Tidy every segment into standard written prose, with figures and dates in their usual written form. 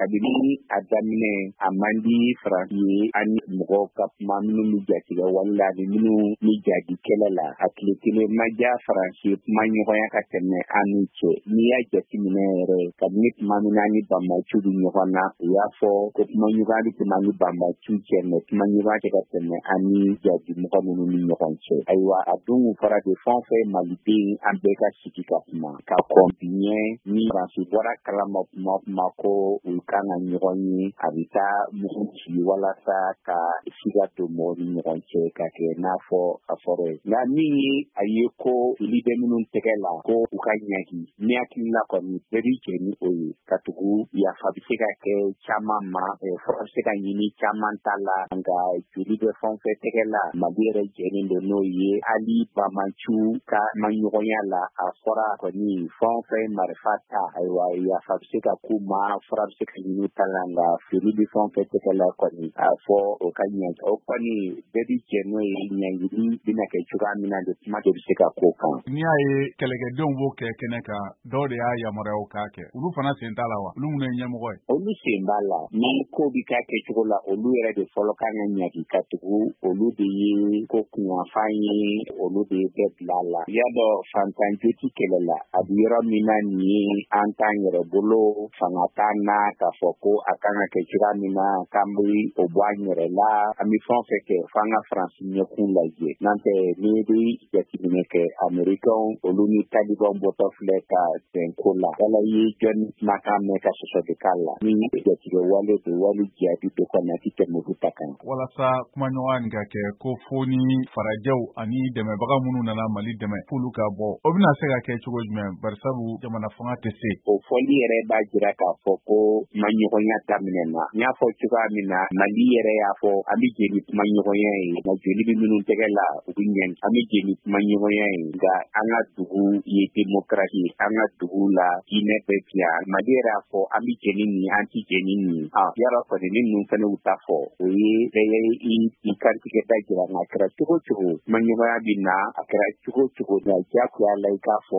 kabini a daminɛ a man di Faransi ye ani mɔgɔw ka kuma minnu bɛ jatigɛ wala ni minnu bɛ jadi kɛlɛ la a tile kelen ma diya Faransi ye kuma ɲɔgɔnya ka tɛmɛ an n'u cɛ n'i y'a jateminɛ yɛrɛ kabini tuma min na ni banbaaciw bɛ ɲɔgɔn na u y'a fɔ ko kuma ɲɔgɔnya bɛ tɛmɛ ni banbaaciw cɛ mɛ kuma ɲɔgɔnya tɛ ka tɛmɛ an ni jadi mɔgɔ minnu ni ɲɔgɔn cɛ ayiwa a dun fɔra de fɛn o fɛn maliden an bɛɛ ka sigi ka kuma ka kɔn biɲɛ ni Faransi bɔra kalama kuma ko u kan ka ɲɔgɔn ye a bɛ taa mugu ci walasa ka siga to mɔgɔw ni ɲɔgɔn cɛ ka kɛ n'a fɔ a fɔra ye nka min ye a ye ko fili bɛ minnu tɛgɛ la ko u ka ɲagi ne hakili la kɔni bɛɛ bɛ jɛ ni o ye ka tugu yafa bɛ se ka kɛ caman ma fura bɛ se ka ɲini caman ta la nka joli bɛ fɛn o fɛn tɛgɛ la Mali yɛrɛ jɛlen don n'o ye hali banbaaciw ka maɲɔgɔnya la a fɔra kɔni fɛn o fɛn marifa ta ayiwa yafa bɛ se ka k'u ma fura bɛ se ka ɲini ta la nka fili bɛ fɛn o fɛn tɛgɛ la kɔni a fɔ o ka ɲagi o kɔni bɛɛ bɛ jɛ n'o ye ɲangili bɛna kɛ cogoya min na de kuma de bɛ se ka k'o kan. N'i y'a ye kɛlɛkɛdenw b'o kɛ kɛnɛ kan dɔw de y'a yamaruya o k'a kɛ olu fana sen t'a la wa olu minnu ye ɲɛmɔgɔ ye. Olu sen b'a la ni ko bɛ k'a kɛcogo la olu yɛrɛ de fɔlɔ kan ka ɲagi ka tugu olu de ye ko kunyanfan ye olu de ye bɛɛ bila la y'a dɔn fantanjo tɛ kɛlɛ la a bɛ yɔrɔ min na nin ye an t'an yɛrɛ bolo fanga t'an na k'a fɔ ko a kan ka kɛ cogoya min na k'an bɛ o bɔ an yɛrɛ la an bɛ fɛn o fɛn kɛ f'an ka Faransi ɲɛkun lajɛ n'an tɛ n'i bɛ jateminɛ kɛ Amerikɛnw olu ni Talibanw bɔtɔ filɛ ka bɛn ko la wala i ye jɔnni kumakan mɛn ka sɔsɔ de k'a la ni jatigɛ wale de wali jadi de kɔni a tɛ tɛmɛ olu ta kan. Walasa kumaɲɔgɔnya nin ka kɛ ko fo ni farajɛw ani dɛmɛbaga minnu nana Mali dɛmɛ f'olu ka bɔ o bɛna se ka kɛ cogo jumɛn barisabu jamana fanga tɛ se. O fɔli yɛrɛ b'a jira k'a fɔ ko kumaɲɔgɔnya daminɛna n y'a fɔ cogoya min na Mali yɛrɛ y'a fɔ an bɛ jɛ ni kumaɲɔgɔnya ye nka joli bɛ minnu tɛgɛ la u bɛ ɲɛ an bɛ jɛ ni kumaɲɔgɔnya ye nka an ka dugu ye démocratie an ka dugu la diinɛ bɛ fiya Mali yɛrɛ y'a fɔ an bɛ jɛ ni nin an tɛ jɛ ni nin yɔrɔ kɔni ni ninnu fana y'u ta fɔ o ye bɛɛ ye i kantigɛ da jira nka a kɛra cogo cogo kumaɲɔgɔnya bɛ na a kɛra cogo cogo nka diyagoya la i k'a fɔ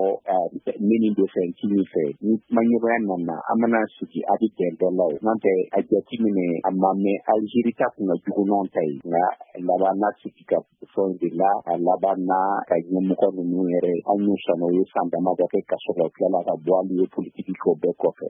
ne nin de fɛ n t'i nin fɛ ni kumaɲɔgɔnya nana an mana sigi a bɛ bɛn dɔ la o n'o tɛ a jateminɛ a ma mɛn Algérie ta kun ka jugu n'anw ta ye nka laban na sigi ka fɛnw de la a laban na ka ɲɛmɔgɔ ninnu yɛrɛ an y'u sɔnna o ye san damadɔ kɛ ka sɔrɔ tila la ka bɔ hali ye politiki k'o bɛɛ kɔfɛ